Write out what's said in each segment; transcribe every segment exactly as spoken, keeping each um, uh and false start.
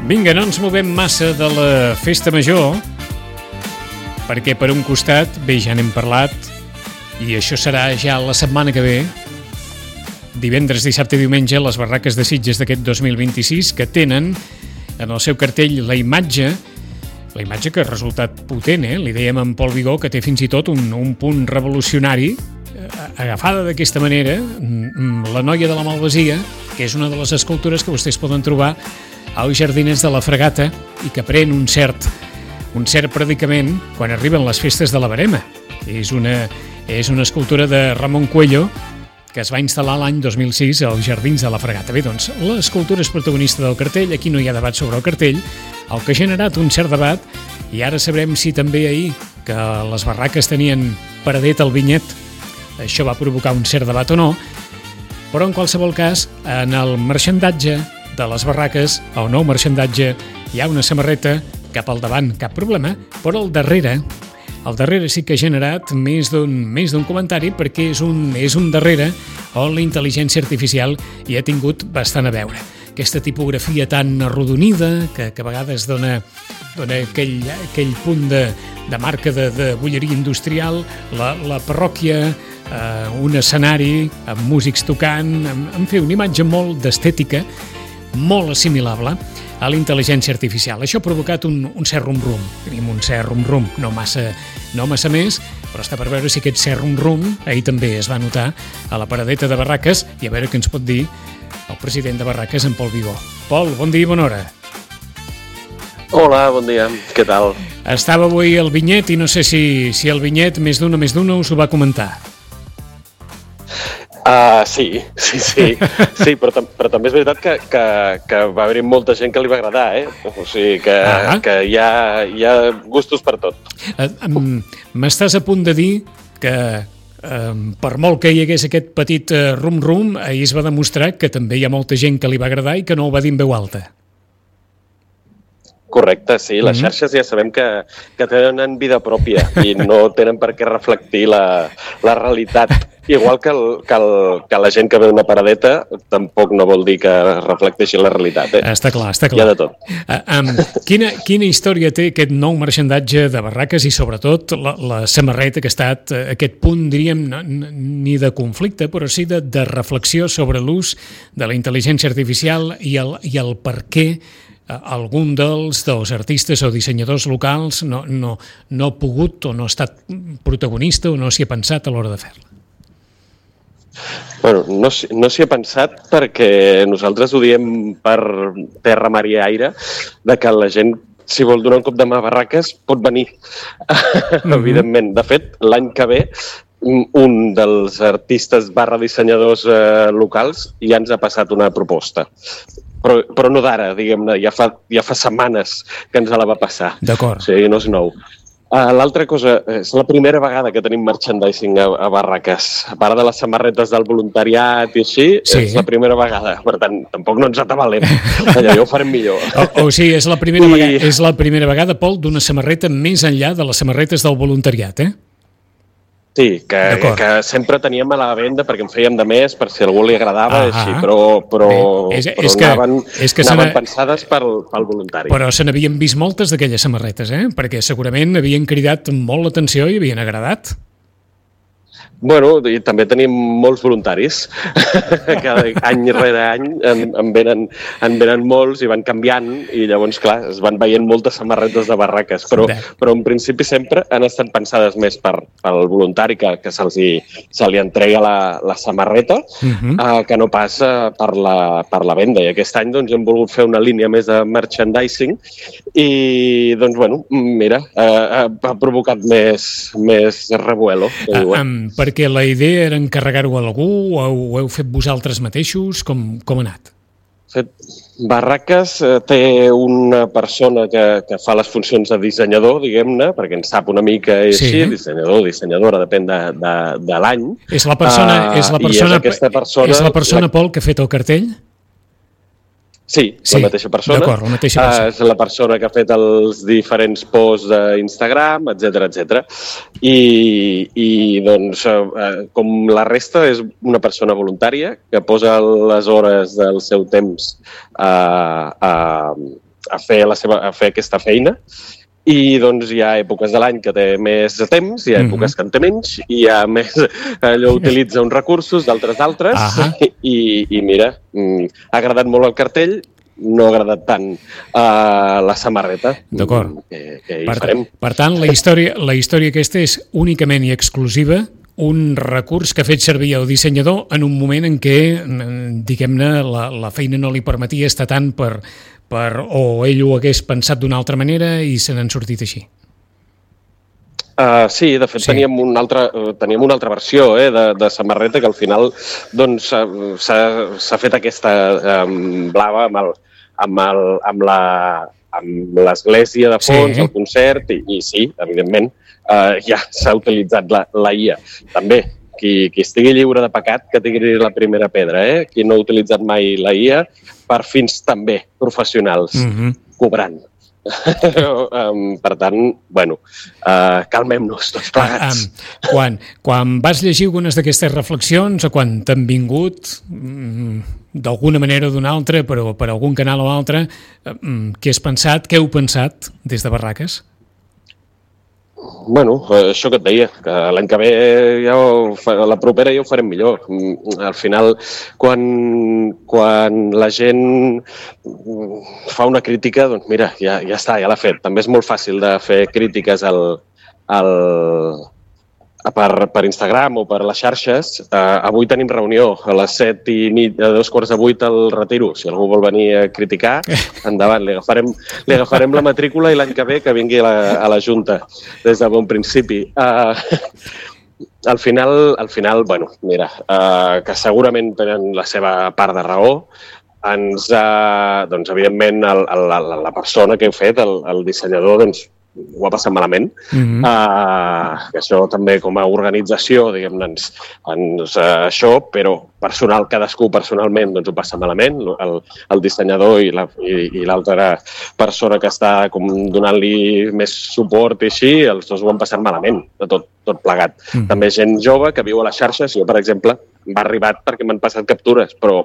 Vinga, no ens movem massa de la festa major, perquè per un costat, bé, ja n'hem parlat, i això serà ja la setmana que ve, divendres, dissabte i diumenge, les barraques de Sitges d'aquest dos mil vint-i-sis, que tenen en el seu cartell la imatge, la imatge que ha resultat potent, eh? Li dèiem en Pol Vigó que té fins i tot un, un punt revolucionari, agafada d'aquesta manera, la noia de la Malvasia, que és una de les escultures que vostès poden trobar als jardiners de la Fregata i que pren un cert, un cert predicament quan arriben les festes de la Verema. És una, és una escultura de Ramon Cuello que es va instal·lar l'any dos mil sis als jardins de la Fregata. Bé, doncs, l'escultura és protagonista del cartell, aquí no hi ha debat sobre el cartell, el que ha generat un cert debat, i ara sabrem si també ahir, que les barraques tenien paradet al vinyet, això va provocar un cert debat o no, però en qualsevol cas, en el marxandatge de les barraques, el nou marxandatge, hi ha una samarreta, cap al davant, cap problema, però al darrere, al darrere sí que ha generat més d'un més d'un comentari, perquè és un, és un darrere on la intel·ligència artificial hi ha tingut bastant a veure. Aquesta tipografia tan arrodonida, que, que a vegades dona, dona aquell, aquell punt de, de marca de, de bulleria industrial, la, la parròquia, eh, un escenari amb músics tocant, en, en fi, una imatge molt d'estètica, molt assimilable a la intel·ligència artificial. Això ha provocat un, un cert rum-rum. Tenim un cert rum-rum, no massa, no massa més, però està per veure si aquest cert rum-rum ahir també es va notar a la paradeta de Barraques, i a veure què ens pot dir el president de Barraques, en Pol Vigó. Pol, bon dia i bona hora. Hola, bon dia. Què tal? Estava avui el vinyet i no sé si, si el vinyet més d'una més d'una us ho va comentar. Uh, sí, sí, sí, sí, però, però també és veritat que, que, que va haver-hi molta gent que li va agradar, eh? O sigui, que, ah. que hi, ha, hi ha gustos per tot. Uh, um, M'estàs a punt de dir que um, per molt que hi hagués aquest petit uh, rum-rum, ahir es va demostrar que també hi ha molta gent que li va agradar i que no ho va dir en veu alta. Correcte, sí. Les xarxes ja sabem que, que tenen vida pròpia i no tenen per què reflectir la, la realitat. Igual que, el, que, el, que la gent que ve una paradeta tampoc no vol dir que reflecteixi la realitat. Eh? Està clar, està clar. Hi ha de tot. Uh, um, quina, quina història té aquest nou marxandatge de Barraques i sobretot la, la samarreta que ha estat uh, aquest punt, diríem, no, ni de conflicte, però sí de, de reflexió sobre l'ús de la intel·ligència artificial i el, i el per què algun dels, dels artistes o dissenyadors locals no, no, no ha pogut o no ha estat protagonista o no s'hi ha pensat a l'hora de fer-la? Bueno, no, no s'hi ha pensat perquè nosaltres ho diem per terra, mar i aire, de que la gent, si vol donar un cop de mà a Barraques, pot venir, mm-hmm. evidentment. De fet, l'any que ve, un dels artistes barra dissenyadors eh, locals ja ens ha passat una proposta. Però, però no d'ara, diguem-ne, ja fa, ja fa setmanes que ens la va passar. D'acord. O sigui, no és nou. Uh, L'altra cosa, és la primera vegada que tenim merchandising a, a Barraques. A part de les samarretes del voluntariat i així, sí. És la primera vegada. Per tant, tampoc no ens atabalem. Allà ja ho farem millor. O, o sigui, és la primera, I... vegada, és la primera vegada, Pol, d'una samarreta més enllà de les samarretes del voluntariat, eh? Sí, que, que sempre teníem a la venda perquè en fèiem de més, per si a algú li agradava, ah, així, però, però, Bé, és, però és que, anaven, és que anaven pensades pel, pel voluntari. Però se n'havien vist moltes d'aquelles samarretes, eh? Perquè segurament havien cridat molt l'atenció i havien agradat. Bueno, i també tenim molts voluntaris. Cada any rere any en, en, venen, en venen molts i van canviant i llavors, clar, es van veient moltes samarretes de Barraques, però, però en principi sempre han estat pensades més per, pel voluntari que, que se'ls hi, se li entrega la, la samarreta uh-huh. uh, que no passa per la, per la venda. I aquest any doncs, hem volgut fer una línia més de merchandising i, doncs, bueno, mira, uh, ha provocat més, més revuelo. Uh, um, perquè la idea era encarregar-ho a algú o ho heu fet vosaltres mateixos? Com, com ha anat? Barraques té una persona que, que fa les funcions de dissenyador, diguem-ne, perquè en sap una mica així, sí. dissenyador, dissenyadora, depèn de, de, de l'any. És la persona, uh, és la persona, és persona, és la persona la... Pol, que ha fet el cartell? Sí, sí, la mateixa persona. D'acord, la mateixa persona. Uh, és la persona que ha fet els diferents posts d'Instagram, etcètera, etcètera. I, i doncs, uh, com la resta, és una persona voluntària que posa les hores del seu temps a, a, a, fer la seva, a fer aquesta feina. I doncs hi ha èpoques de l'any que té més temps, hi ha èpoques que en té menys, i hi ha més, allò utilitza uns recursos, d'altres d'altres, uh-huh. i, i mira, ha agradat molt el cartell, no ha agradat tant uh, la samarreta. D'acord. Que, que hi per, farem. Per tant, la història, la història aquesta és únicament i exclusiva un recurs que ha fet servir el dissenyador en un moment en què, diguem-ne, la, la feina no li permetia estar tant per... Per, o ell ho hagués pensat d'una altra manera i se n'han sortit així. Uh, sí, de fet sí. Teníem, una altra, teníem una altra versió eh, de, de samarreta que al final doncs, s'ha fet aquesta um, blava amb, el, amb, el, amb, la, amb l'església de fons, sí. El concert, i, i sí, evidentment, uh, ja s'ha utilitzat la, la I A. També, qui, qui estigui lliure de pecat, que tingui la primera pedra. Eh? Qui no ha utilitzat mai la I A, per fins també professionals, mm-hmm. cobrant. um, per tant, bueno, uh, calmem-nos tots plegats. Uh, um, quan, quan vas llegir algunes d'aquestes reflexions o quan t'han vingut, um, d'alguna manera o d'una altra, però per algun canal o altre, um, què has pensat, què heu pensat des de Barraques? Bueno, això que et deia, que l'any que ve ja ho, la propera ja ho farem millor. Al final, quan, quan la gent fa una crítica, doncs mira, ja, ja està, ja l'ha fet. També és molt fàcil de fer crítiques al, al, per, per Instagram o per les xarxes. Uh, avui tenim reunió a les set i mig, a dos quarts de vuit al Retiro. Si algú vol venir a criticar, endavant. Li agafarem, li agafarem la matrícula i l'any que ve que vingui a la, a la Junta des de bon principi. Uh, al final, al final, bueno, mira, uh, que segurament tenen la seva part de raó. Ens ha, doncs, evidentment, el, el, la, la persona que heu fet, el, el dissenyador, doncs, ho ha passat malament. Mm-hmm. uh, que això també com a organització, diguem-ne, ens, ens, uh, això, però personal, cadascú personalment doncs, ho passa malament, el, el dissenyador i, la, i, i l'altra persona que està com donant-li més suport i així, els dos ho han passat malament, de tot, tot plegat. Mm-hmm. També gent jove que viu a les xarxes, jo, per exemple, m'ha arribat perquè m'han passat captures, però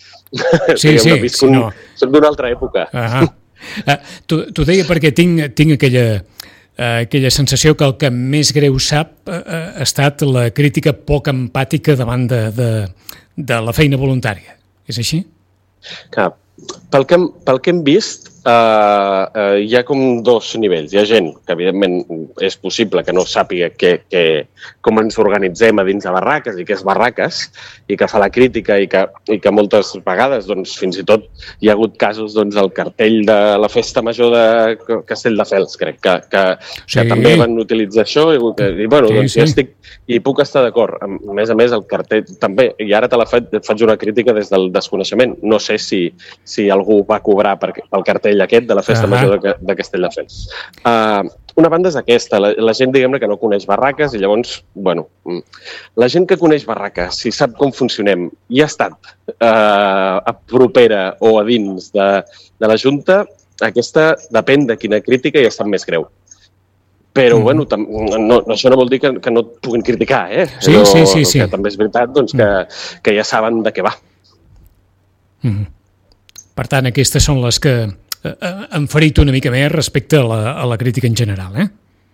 sí, sí, sí, un, no. soc d'una altra època. Uh-huh. Uh, T'ho deia perquè tinc, tinc aquella, uh, aquella sensació que el que més greu sap uh, ha estat la crítica poc empàtica davant de, de, de la feina voluntària. És així? Clar, pel que hem, pel que hem vist, uh, uh, hi ha com dos nivells. Hi ha gent que, evidentment, és possible que no sàpiga que, que, com ens organitzem a dins de Barraques i què és Barraques, i que fa la crítica i que, i que moltes vegades, doncs, fins i tot, hi ha hagut casos doncs, del cartell de la Festa Major de Castelldefels, crec, que, que, sí. que també van utilitzar això, i, i bueno, sí, doncs, sí. jo estic, i puc estar d'acord. A més a més, el cartell també, i ara te la faig, et faig una crítica des del desconeixement. No sé si, si algú va cobrar per, pel cartell aquest de la Festa uh-huh. Major de, de Castelldefels. Uh, una banda és aquesta, la, la gent, diguem-ne, que no coneix Barraques, i llavors, bueno, la gent que coneix Barraques, si sap com funcionem, i ha estat uh, a propera o a dins de, de la Junta, aquesta depèn de quina crítica i ha estat més greu. Però, mm. bueno, tam, no, això no vol dir que, que no et puguin criticar, eh? Sí, Però, sí, sí, sí. Que també és veritat doncs, que, que ja saben de què va. Mm. Per tant, aquestes són les que eh, han ferit una mica més respecte a la, a la crítica en general, eh?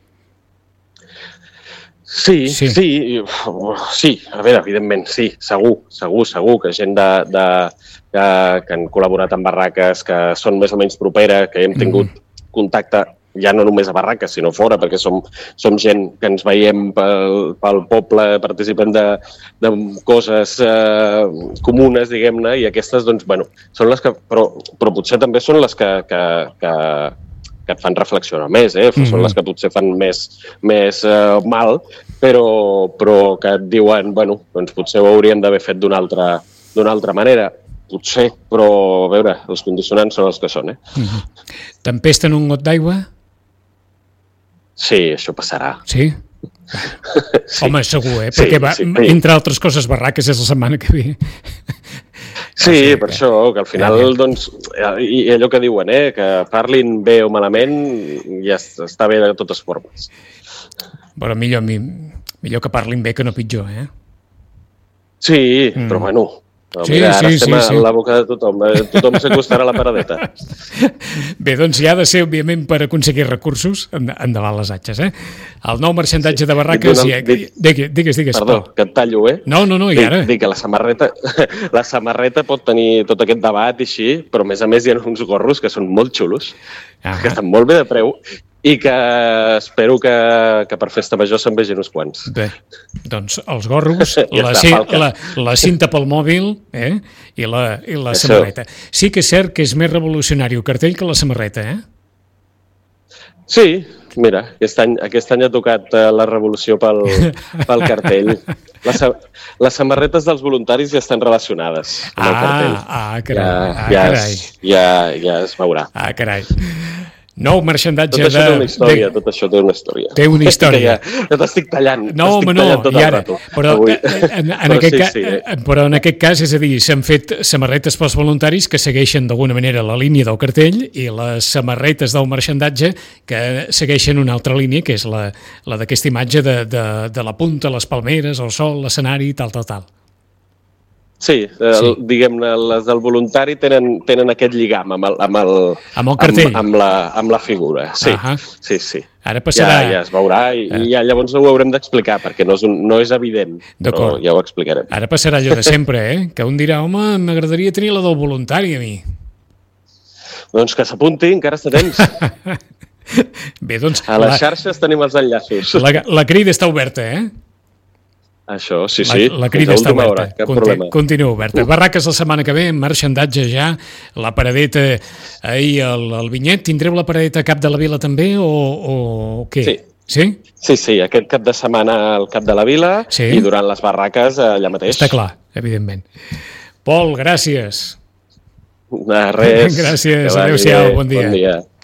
Sí, sí, sí, sí, a veure, evidentment, sí, segur, segur, segur que gent de, de, que, que han col·laborat amb Barraques, que són més o menys propera, que hem tingut mm. contacte ja no només a Barraques, sinó fora, perquè som, som gent que ens veiem pel, pel poble, participem de, de coses eh, comunes, diguem-ne, i aquestes, doncs, bueno, són les que... Però, però potser també són les que, que, que, que et fan reflexionar més, eh? Mm-hmm. Són les que potser fan més, més eh, mal, però, però que et diuen, bueno, doncs potser ho hauríem d'haver fet d'una altra, d'una altra manera. Potser, però, a veure, els condicionants són els que són, eh? Mm-hmm. Tempesta en un got d'aigua? Sí, això passarà. Sí? sí. Home, segur, eh? Perquè, sí, sí, va, entre altres coses, Barraques és la setmana que ve. Sí, sí per que... això, que al final, eh, doncs, i allò que diuen, eh? Que parlin bé o malament, ja està bé de totes formes. Però millor, millor que parlin bé que no pitjor, eh? Sí, mm. però bueno, No, Sí, mira, ara sí, estem sí, a sí. la boca de tothom. eh, Tothom s'acostarà a la paradeta. Bé, doncs ja ha de ser, òbviament, per aconseguir recursos, end- endavant les atxes, eh? El nou marxandatge de barraques... Dit I... d'una- dit- Digues, digues, digues. Perdó, Pol. que et tallo, eh? No, no, no, i Dic, ara? dic que la samarreta, la samarreta pot tenir tot aquest debat i així, però a més a més hi ha uns gorros que són molt xulos, Ah. que estan molt bé de preu i que espero que, que per festa major se'n vegin uns quants. Bé, doncs els gorros, Ja la, està, ci- falca. la, la cinta pel mòbil eh? i la, i la Això. samarreta. Sí que és cert que és més revolucionari el cartell que la samarreta, eh? Sí, mira, aquest any, aquest any ha tocat eh, la revolució pel, pel cartell. Les, sa- les samarretes dels voluntaris ja estan relacionades amb el cartell. Ah, ah, carai, Ja, ah, ja, carai. es, ja, ja es veurà. Ah, carai. Nou marxandatge Tot això té de... una història, de... tot això té una història. Té una història. Que ja, ja t'estic tallant. No, t'estic home, no, tallant tot i el ara, rato, però, avui. en, en, en Però aquest sí, ca, sí, eh? eh, però en aquest cas, és a dir, s'han fet samarretes pels voluntaris que segueixen d'alguna manera la línia del cartell i les samarretes del marxandatge que segueixen una altra línia, que és la, la d'aquesta imatge de, de, de la punta, les palmeres, el sol, l'escenari, tal, tal, tal. Sí, el, Sí. diguem-ne, les del voluntari tenen, tenen aquest lligam amb el, amb el, Amb el cartell. Amb, amb, la, amb la figura. Sí, Ahà. sí, sí. Ara passarà... Ja, ja es veurà i, Eh. i ja llavors ho haurem d'explicar perquè no és, un, no és evident, però D'acord. ja ho explicarem. Ara passarà allò de sempre, eh? Que un dirà, home, m'agradaria tenir la del voluntari a mi. Doncs que s'apunti, encara està a temps. Bé, doncs, A les la, xarxes tenim els enllaços. la, la crida està oberta, eh? Això, sí, La, sí. la fins crida a està última oberta. hora, cap Conti- problema. Continua oberta. Barraques la setmana que ve, marxandatge ja, la paradeta ahir al, al Vinyet. Tindreu la paradeta a Cap de la Vila també o, o què? Sí. Sí? Sí, sí, aquest cap de setmana al Cap de la Vila Sí. i durant les barraques allà mateix. Està clar, evidentment. Pol, gràcies. De res. Gràcies, Que vagi adéu-siau, bé. bon dia. Bon dia.